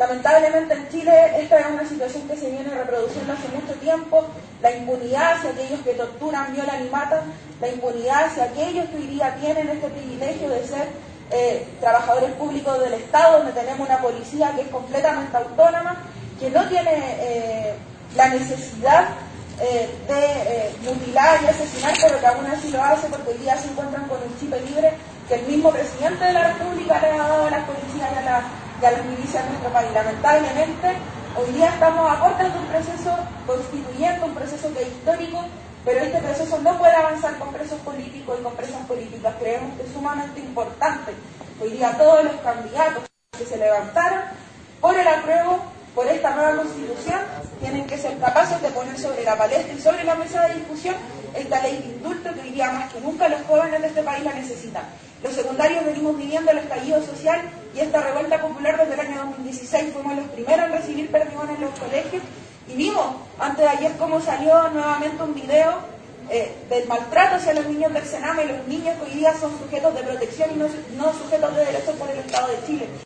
Lamentablemente en Chile esta es una situación que se viene reproduciendo hace mucho tiempo, la impunidad hacia aquellos que torturan, violan y matan, la impunidad hacia aquellos que hoy día tienen este privilegio de ser trabajadores públicos del Estado, donde tenemos una policía que es completamente autónoma, que no tiene la necesidad de mutilar y asesinar, pero que aún así lo hace porque hoy día se encuentran con un chip libre que el mismo presidente de la República le ha dado a las policías y a las milicias de nuestro país. Lamentablemente, hoy día estamos a puertas de un proceso constituyente, un proceso que es histórico, pero este proceso no puede avanzar con presos políticos y con presas políticas. Creemos que es sumamente importante. Hoy día todos los candidatos que se levantaron por el apruebo, por esta nueva constitución, tienen que ser capaces de poner sobre la palestra y sobre la mesa de discusión esta ley de indulto que hoy día más que nunca los jóvenes de este país la necesitan. Los secundarios venimos viviendo el estallido social y esta revuelta popular desde el año 2016. Fuimos los primeros en recibir perdigones en los colegios y vimos antes de ayer cómo salió nuevamente un video del maltrato hacia los niños del Sename y los niños que hoy día son sujetos de protección y no sujetos de derechos por el Estado de Chile.